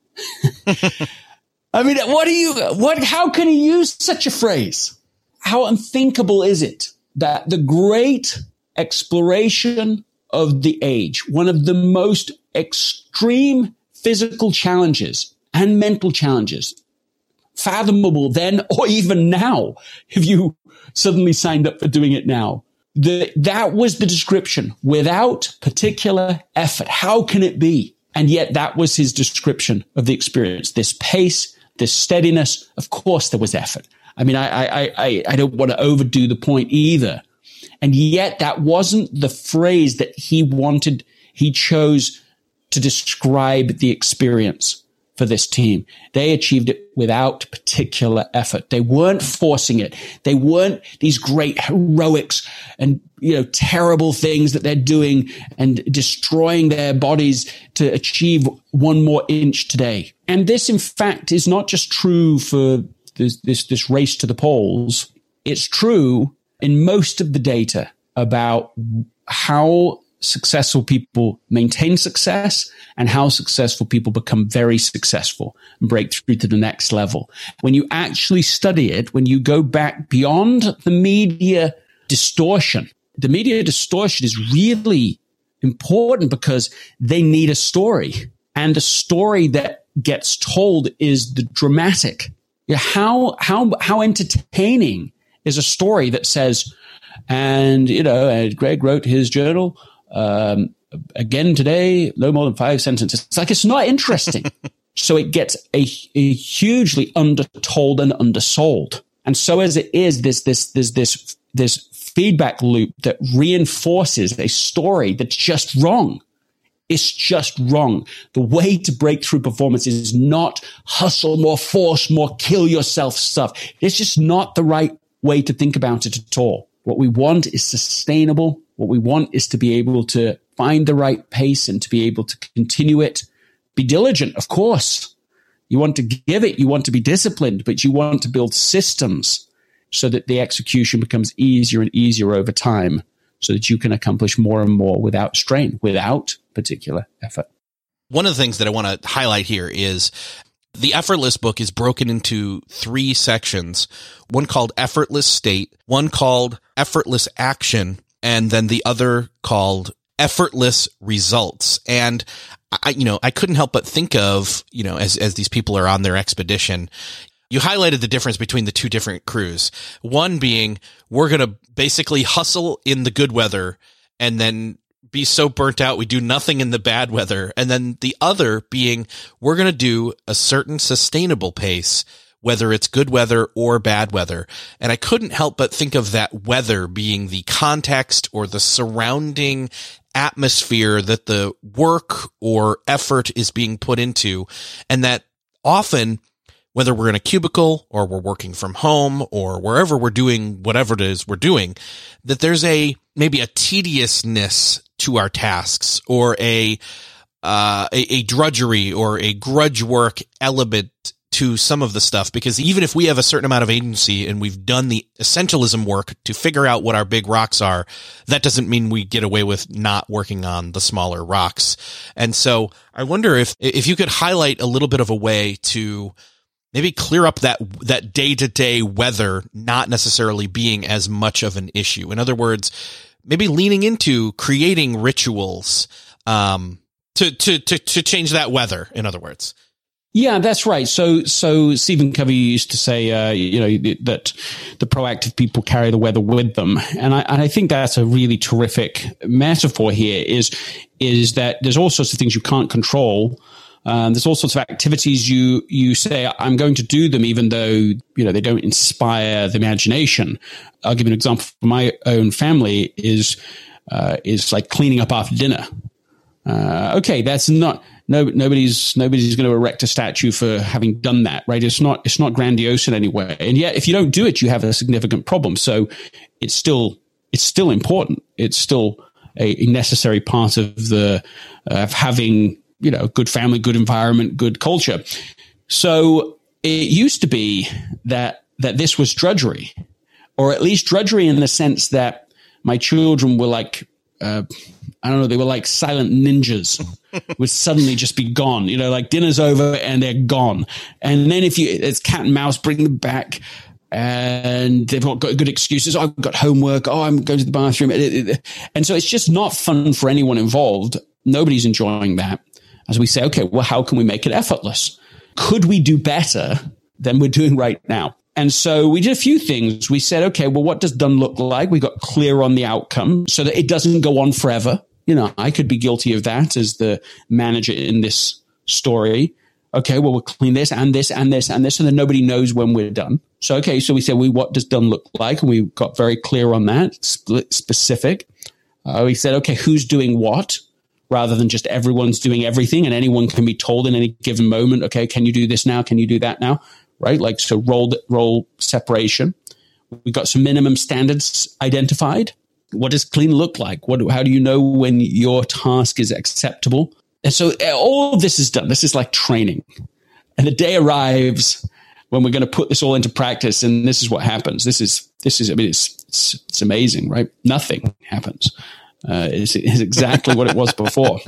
I mean, what do you, what, how can he use such a phrase? How unthinkable is it that the great exploration of the age, one of the most extreme physical challenges and mental challenges fathomable then or even now, if you suddenly signed up for doing it now, the, that was the description, without particular effort. How can it be? And yet that was his description of the experience. This pace, this steadiness. Of course there was effort. I mean, I, I, I, I don't want to overdo the point either. And yet that wasn't the phrase that he wanted. He chose to describe the experience for this team. They achieved it without particular effort. They weren't forcing it. They weren't these great heroics and, you know, terrible things that they're doing and destroying their bodies to achieve one more inch today. And this, in fact, is not just true for this, this, this race to the polls. It's true in most of the data about how successful people maintain success and how successful people become very successful and break through to the next level. When you actually study it, when you go back beyond the media distortion, the media distortion is really important because they need a story, and a story that gets told is the dramatic. You know, how, how, how entertaining is a story that says, and, you know, and Greg wrote his journal, Um, again today, no more than five sentences. It's like, it's not interesting. So it gets a, a hugely undertold and undersold. And so as it is, this, this, this, this, this feedback loop that reinforces a story that's just wrong. It's just wrong. The way to break through performance is not hustle, more force, more kill yourself stuff. It's just not the right way to think about it at all. What we want is sustainable. What we want is to be able to find the right pace and to be able to continue it. Be diligent, of course. You want to give it. You want to be disciplined, but you want to build systems so that the execution becomes easier and easier over time so that you can accomplish more and more without strain, without particular effort. One of the things that I want to highlight here is the Effortless book is broken into three sections, one called Effortless State, one called Effortless Action, and then the other called Effortless Results. And I, you know, I couldn't help but think of, you know, as, as these people are on their expedition, you highlighted the difference between the two different crews. One being, we're going to basically hustle in the good weather and then be so burnt out we do nothing in the bad weather. And then the other being, we're going to do a certain sustainable pace whether it's good weather or bad weather. And I couldn't help but think of that weather being the context or the surrounding atmosphere that the work or effort is being put into. And that often, whether we're in a cubicle or we're working from home or wherever we're doing whatever it is we're doing, that there's a, maybe a tediousness to our tasks or a, uh, a, a drudgery or a grudge work element to some of the stuff, because even if we have a certain amount of agency and we've done the essentialism work to figure out what our big rocks are, that doesn't mean we get away with not working on the smaller rocks. And so I wonder if, if you could highlight a little bit of a way to maybe clear up that, that day-to-day weather not necessarily being as much of an issue. In other words, maybe leaning into creating rituals, um, to, to, to, to change that weather, in other words. Yeah, that's right. So, so Stephen Covey used to say, uh, you know, that the proactive people carry the weather with them. And I, and I think that's a really terrific metaphor here is, is that there's all sorts of things you can't control. Um, there's all sorts of activities you, you say, I'm going to do them, even though, you know, they don't inspire the imagination. I'll give you an example from my own family is, uh, is like cleaning up after dinner. Uh, okay, that's not, no, nobody's, nobody's going to erect a statue for having done that, right? It's not, it's not grandiose in any way. And yet, if you don't do it, you have a significant problem. So it's still, it's still important. It's still a, a necessary part of the, uh, of having, you know, good family, good environment, good culture. So it used to be that, that this was drudgery, or at least drudgery in the sense that my children were like, uh, I don't know, they were like silent ninjas, would suddenly just be gone, you know, like dinner's over and they're gone. And then if you, it's cat and mouse, bring them back and they've got good excuses. Oh, I've got homework. Oh, I'm going to the bathroom. And so it's just not fun for anyone involved. Nobody's enjoying that. As we say, okay, well, how can we make it effortless? Could we do better than we're doing right now? And so we did a few things. We said, okay, well, what does done look like? We got clear on the outcome so that it doesn't go on forever. You know, I could be guilty of that as the manager in this story. Okay, well, we'll clean this and this and this and this, and then nobody knows when we're done. So, okay, so we said, we, what does done look like? And we got very clear on that, split specific. Uh, we said, okay, who's doing what? Rather than just everyone's doing everything and anyone can be told in any given moment, okay, can you do this now? Can you do that now? Right? Like, so role, role separation. We got some minimum standards identified. What does clean look like? What, how do you know when your task is acceptable? And so all of this is done. This is like training. And the day arrives when we're going to put this all into practice. And this is what happens. This is, this is, I mean, it's, it's, it's amazing, right? Nothing happens. Uh, it's, it's exactly what it was before.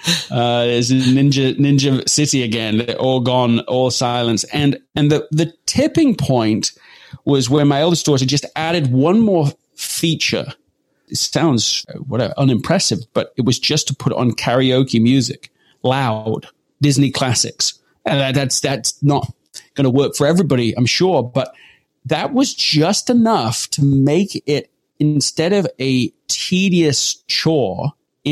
Uh, it's Ninja, Ninja City again. They're all gone, all silence. And, and the, the tipping point was where my eldest daughter just added one more feature. It sounds whatever, unimpressive, but it was just to put on karaoke music, loud, Disney classics. And that, that's, that's not going to work for everybody, I'm sure, but that was just enough to make it, instead of a tedious chore,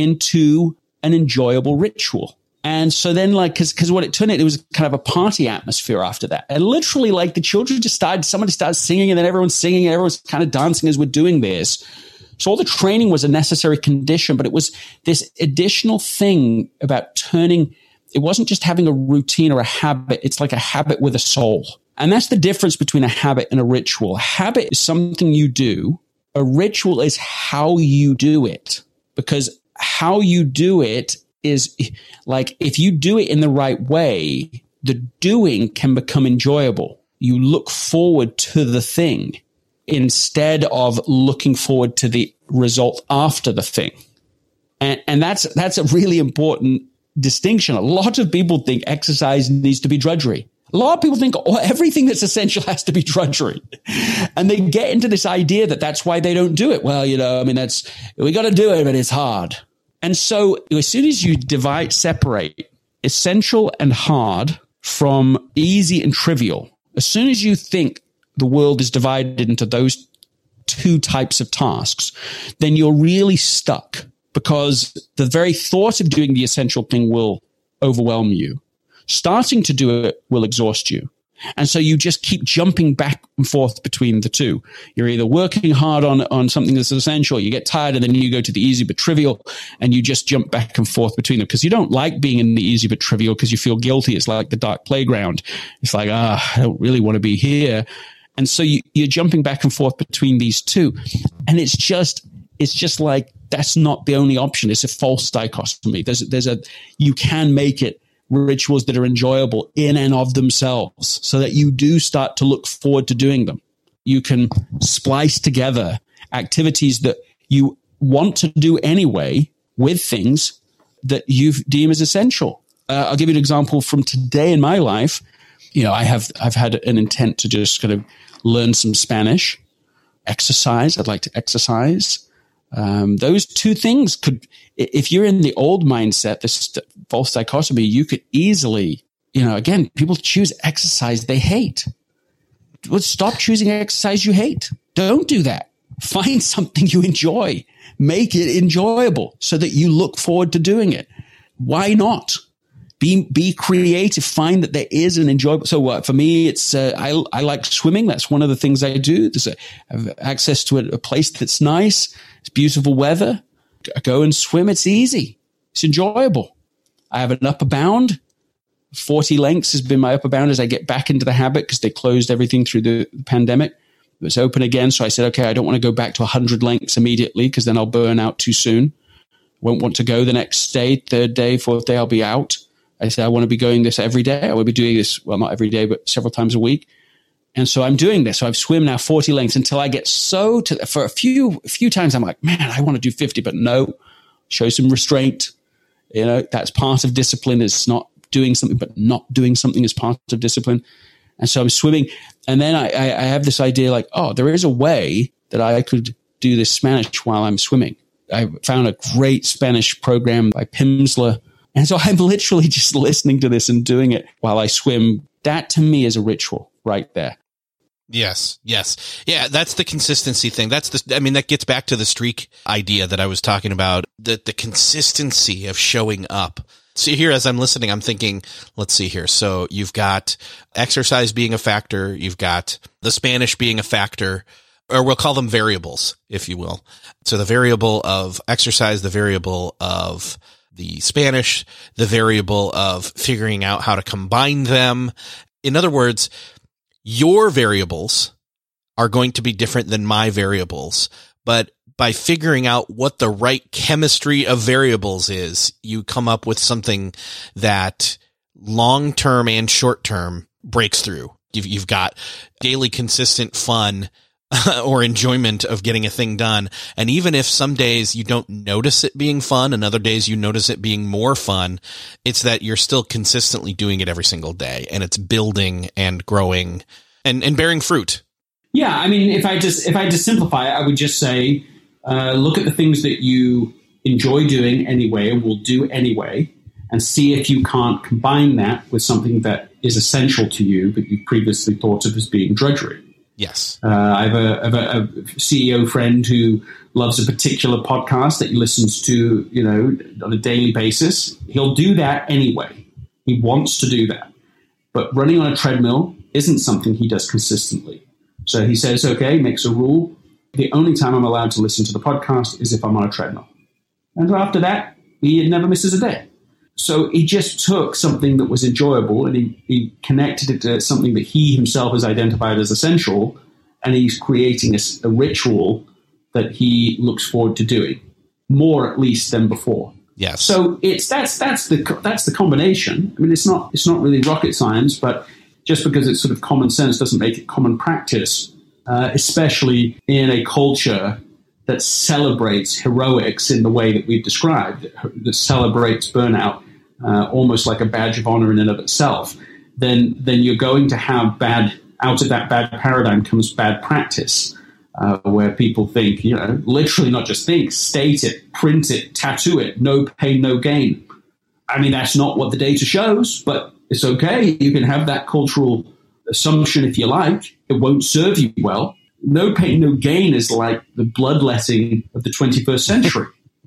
into an enjoyable ritual. And so then, like, cause, cause what it turned out, it was kind of a party atmosphere after that. And literally, like, the children just started, somebody started singing and then everyone's singing and everyone's kind of dancing as we're doing this. So all the training was a necessary condition, but it was this additional thing about turning, it wasn't just having a routine or a habit. It's like a habit with a soul. And that's the difference between a habit and a ritual. A habit is something you do. A ritual is how you do it, because how you do it is like, if you do it in the right way, the doing can become enjoyable. You look forward to the thing instead of looking forward to the result after the thing. And, and that's, that's a really important distinction. A lot of people think exercise needs to be drudgery. A lot of people think, oh, everything that's essential has to be drudgery. And they get into this idea that that's why they don't do it. Well, you know, I mean, that's, we got to do it, but it's hard. And so as soon as you divide, separate essential and hard from easy and trivial, as soon as you think the world is divided into those two types of tasks, then you're really stuck, because the very thought of doing the essential thing will overwhelm you. Starting to do it will exhaust you. And so you just keep jumping back and forth between the two. You're either working hard on, on something that's essential, you get tired, and then you go to the easy but trivial, and you just jump back and forth between them because you don't like being in the easy but trivial because you feel guilty. It's like the dark playground. It's like, ah, I don't really want to be here. And so you, you're jumping back and forth between these two. And it's just, it's just like, that's not the only option. It's a false dichotomy. There's, there's a, you can make it rituals that are enjoyable in and of themselves so that you do start to look forward to doing them. You can splice together activities that you want to do anyway with things that you deem as essential. Uh, I'll give you an example from today in my life. You know, I have, I've had an intent to just kind of learn some Spanish, exercise. I'd like to exercise. Um, those two things could, if you're in the old mindset, this false dichotomy, you could easily, you know, again, people choose exercise they hate. Well, stop choosing exercise you hate. Don't do that. Find something you enjoy. Make it enjoyable so that you look forward to doing it. Why not? Be, be creative. Find that there is an enjoyable. So uh, for me, it's, uh, I, I like swimming. That's one of the things I do. There's a, I have access to a, a place that's nice. It's beautiful weather. I go and swim. It's easy. It's enjoyable. I have an upper bound. forty lengths has been my upper bound as I get back into the habit because they closed everything through the pandemic. It was open again. So I said, okay, I don't want to go back to one hundred lengths immediately because then I'll burn out too soon. Won't want to go the next day, third day, fourth day, I'll be out. I said, I want to be going this every day. I will be doing this, well, not every day, but several times a week. And so I'm doing this. So I've swim now forty lengths until I get so to, for a few, a few times I'm like, man, I want to do fifty, but no, show some restraint. You know, that's part of discipline. It's not doing something, but not doing something is part of discipline. And so I'm swimming. And then I, I, I have this idea like, oh, there is a way that I could do this Spanish while I'm swimming. I found a great Spanish program by Pimsleur. And so I'm literally just listening to this and doing it while I swim. That to me is a ritual right there. Yes. Yes. Yeah. That's the consistency thing. That's the, I mean, that gets back to the streak idea that I was talking about, the, the consistency of showing up. So here, as I'm listening, I'm thinking, let's see here. So you've got exercise being a factor. You've got the Spanish being a factor, or we'll call them variables, if you will. So the variable of exercise, the variable of the Spanish, the variable of figuring out how to combine them. In other words, your variables are going to be different than my variables, but by figuring out what the right chemistry of variables is, you come up with something that long-term and short-term breaks through. You've, you've got daily consistent fun or enjoyment of getting a thing done. And even if some days you don't notice it being fun and other days you notice it being more fun, it's that you're still consistently doing it every single day and it's building and growing and, and bearing fruit. Yeah. I mean, if I just, if I just simplify it, I would just say, uh, look at the things that you enjoy doing anyway and will do anyway, and see if you can't combine that with something that is essential to you, but you previously thought of as being drudgery. Yes. Uh, I have, a, I have a, a C E O friend who loves a particular podcast that he listens to, you know, on a daily basis. He'll do that anyway. He wants to do that. But running on a treadmill isn't something he does consistently. So he says, okay, makes a rule. The only time I'm allowed to listen to the podcast is if I'm on a treadmill. And after that, he never misses a day. So he just took something that was enjoyable and he, he connected it to something that he himself has identified as essential, and he's creating a, a ritual that he looks forward to doing more, at least, than before. Yes. So it's that's that's the that's the combination. I mean, it's not it's not really rocket science, but just because it's sort of common sense doesn't make it common practice, uh, especially in a culture that celebrates heroics in the way that we've described, that celebrates burnout uh, almost like a badge of honor in and of itself, then then you're going to have bad, out of that bad paradigm comes bad practice, uh, where people think, you know, literally not just think, state it, print it, tattoo it, no pain, no gain. I mean, that's not what the data shows, but it's okay. You can have that cultural assumption if you like. It won't serve you well. No pain, no gain is like the bloodletting of the twenty-first century.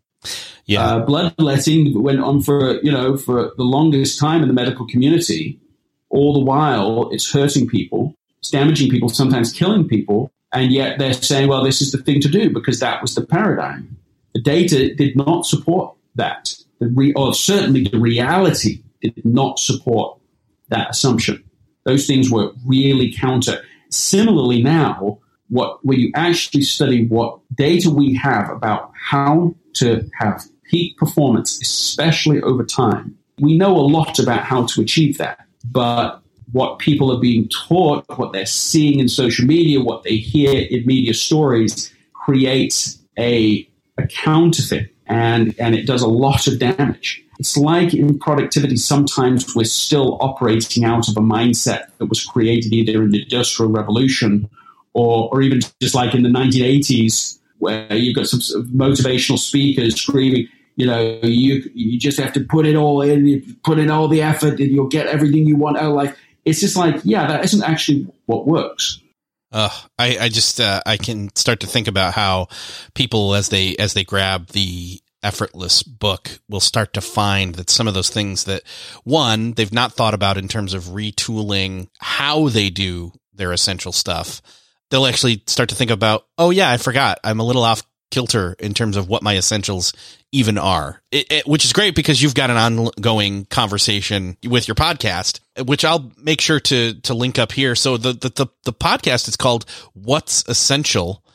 Yeah, uh, bloodletting went on for you know for the longest time in the medical community. all the while it's hurting people, it's damaging people, sometimes killing people, and yet they're saying, well, this is the thing to do because that was the paradigm. The data did not support that, the re- or certainly the reality did not support that assumption. Those things were really counter. Similarly now, what when you actually study what data we have about how to have peak performance, especially over time, we know a lot about how to achieve that. But what people are being taught, what they're seeing in social media, what they hear in media stories creates a, a counterfeit, and, and it does a lot of damage. It's like in productivity, sometimes we're still operating out of a mindset that was created either in the Industrial Revolution or, or even just like in the nineteen eighties, where you've got some sort of motivational speakers screaming, you know, you you just have to put it all in, you put in all the effort, and you'll get everything you want out of life. It's just like, yeah, that isn't actually what works. Uh, I, I just uh, I can start to think about how people, as they as they grab the Effortless book, will start to find that some of those things that, one, they've not thought about in terms of retooling how they do their essential stuff. They'll actually start to think about, oh yeah, I forgot, I'm a little off kilter in terms of what my essentials even are, it, it, which is great because you've got an ongoing conversation with your podcast, which I'll make sure to to link up here. So the the the, the podcast is called What's Essential,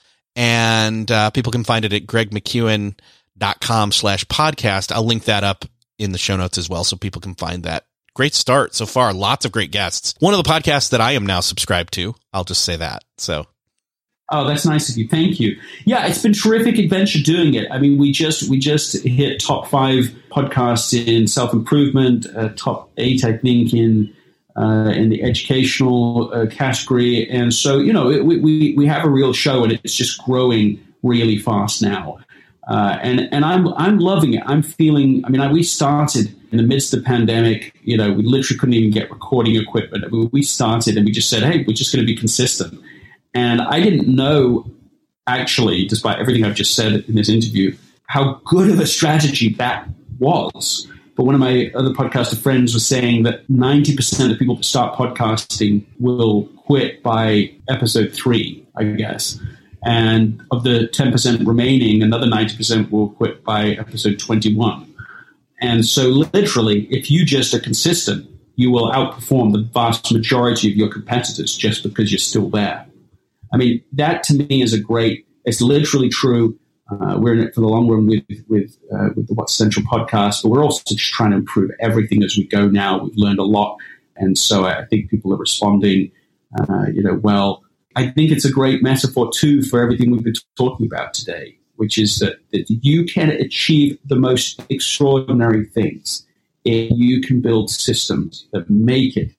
and uh, people can find it at greg mckeown dot com slash podcast. I'll link that up in the show notes as well so people can find that. Great start so far. Lots of great guests. One of the podcasts that I am now subscribed to. I'll just say that. So. Oh, that's nice of you. Thank you. Yeah, it's been terrific adventure doing it. I mean, we just we just hit top five podcasts in self-improvement, uh, top eight, I think, in uh, in the educational uh, category. And so, you know, we, we, we have a real show, and it's just growing really fast now. Uh, and and I'm I'm loving it. I'm feeling. I mean, I, we started in the midst of the pandemic. You know, we literally couldn't even get recording equipment. I mean, we started, and we just said, "Hey, we're just going to be consistent." And I didn't know, actually, despite everything I've just said in this interview, how good of a strategy that was. But one of my other podcaster friends was saying that ninety percent of people that start podcasting will quit by episode three, I guess. And of the ten percent remaining, another ninety percent will quit by episode twenty-one. And so literally, if you just are consistent, you will outperform the vast majority of your competitors just because you're still there. I mean, that to me is a great, it's literally true. Uh, we're in it for the long run with with, uh, with the What's Essential podcast, but we're also just trying to improve everything as we go now. We've learned a lot. And so I think people are responding, uh, you know, well. I think it's a great metaphor, too, for everything we've been talking about today, which is that, that you can achieve the most extraordinary things if you can build systems that make it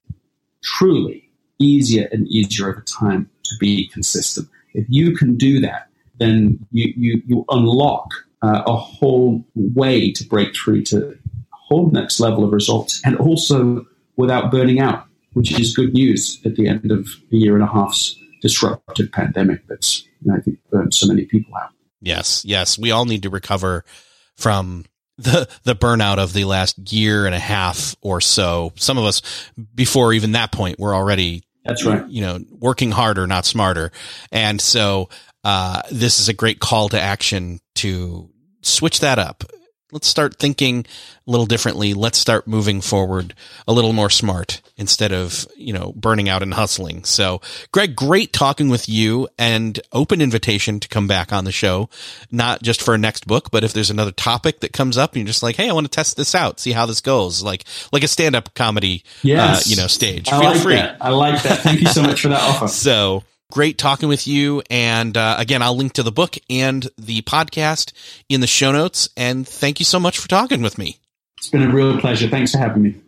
truly easier and easier over time to be consistent. If you can do that, then you, you, you unlock uh, a whole way to break through to a whole next level of results, and also without burning out, which is good news at the end of a year and a half's disruptive pandemic that's, you know, I think burned so many people out. Yes, yes. We all need to recover from the the burnout of the last year and a half or so. Some of us, before even that point, we're already, that's right, you know, working harder, not smarter. And so uh, this is a great call to action to switch that up. Let's start thinking a little differently. Let's start moving forward a little more smart instead of, you know, burning out and hustling. So, Greg, great talking with you, and open invitation to come back on the show, not just for a next book, but if there's another topic that comes up and you're just like, hey, I want to test this out, see how this goes, like like a stand-up comedy, yes. uh, you know, stage. I Feel like free. That. I like that. Thank you so much for that offer. So, great talking with you. And uh, again, I'll link to the book and the podcast in the show notes. And thank you so much for talking with me. It's been a real pleasure. Thanks for having me.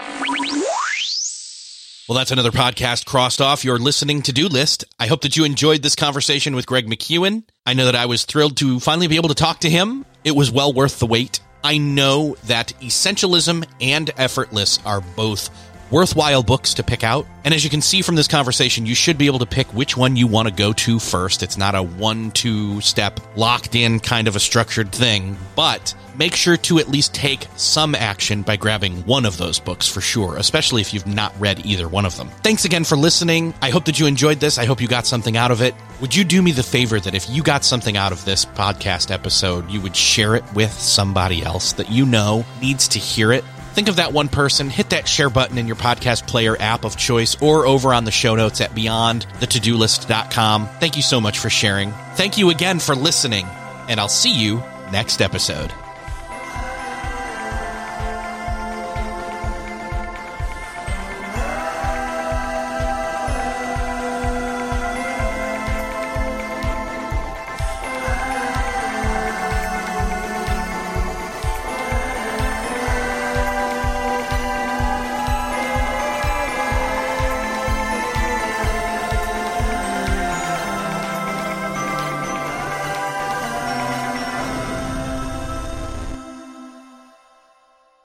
Well, that's another podcast crossed off your listening to-do list. I hope that you enjoyed this conversation with Greg McKeown. I know that I was thrilled to finally be able to talk to him. It was well worth the wait. I know that Essentialism and Effortless are both worthwhile books to pick out. And as you can see from this conversation, you should be able to pick which one you want to go to first. It's not a one, two step locked in kind of a structured thing, but make sure to at least take some action by grabbing one of those books for sure, especially if you've not read either one of them. Thanks again for listening. I hope that you enjoyed this. I hope you got something out of it. Would you do me the favor that if you got something out of this podcast episode, you would share it with somebody else that you know needs to hear it? Think of that one person, hit that share button in your podcast player app of choice or over on the show notes at beyond the to do list dot com. Thank you so much for sharing. Thank you again for listening, and I'll see you next episode.